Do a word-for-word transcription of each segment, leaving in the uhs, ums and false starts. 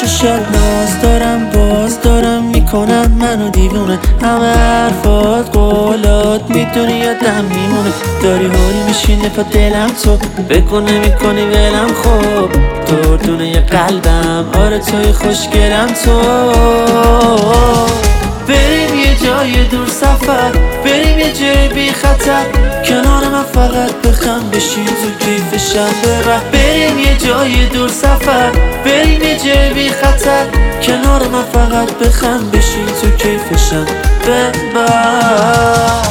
ششات ناز دارم باز دارم میکنن منو دیوونه، همه حرفات قولات میدونی یادم میمونه. داری حال میشینه پا دلم تو بکنه میکنی ولم خوب دردونه یه قلبم، آره توی خوشگلم تو. بریم یه جای دور سفر، بریم یه جای بی خطر، کنار من فقط بخم بشین تو کیفشم ببر. بریم یه جای دور سفر، بریم یه جای بی خطر، کنار من فقط بخم بشین تو کیفشم ببر.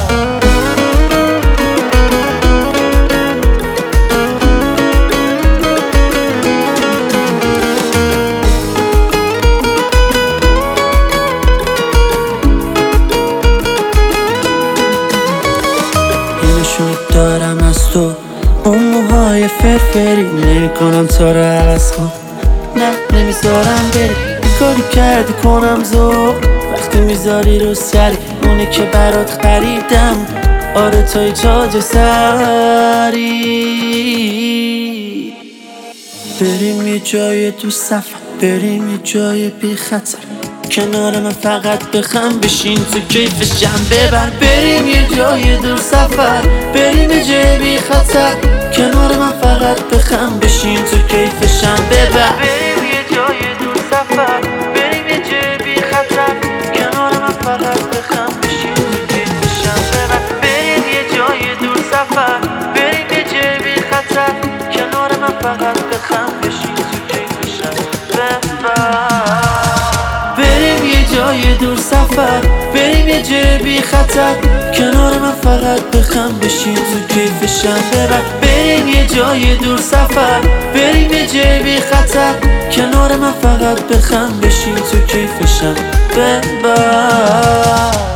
دارم از تو اون موهای فرفری، نمی کنم تا رو عوض کن، نه نمیذارم بری. کاری کردی کنم ذوق وقتی میذاری رو سری، اونی که برات خریدم، آره توی جاج سری. بریم یه جای تو سفر، بریم یه جای بی خطر، کنار من فقط بخم بشین تو کیفشم ببر. بریم یه جای دور سفر، بریم یه جای بی خطر، کنار من فقط بخم بشین تو کیفشم ببر. بریم یه جای دور سفر، بریم یه جای بی خطر، کنار من فقط بخم بشین تو کیفشم ببر. بریم یه جای دور سفر، بریم یه جای بی خطر، کنار من فقط بخم بشین تو کیفشم ببر. بریم یه جای دور سفر، بریم یه جای بی خطر، کنار من فقط بخم بشین تو کیفشم ببر. بریم یه جای دور سفر، بریم یه جای بی خطر، کنار من فقط بخم بشین تو کیفشم ببر.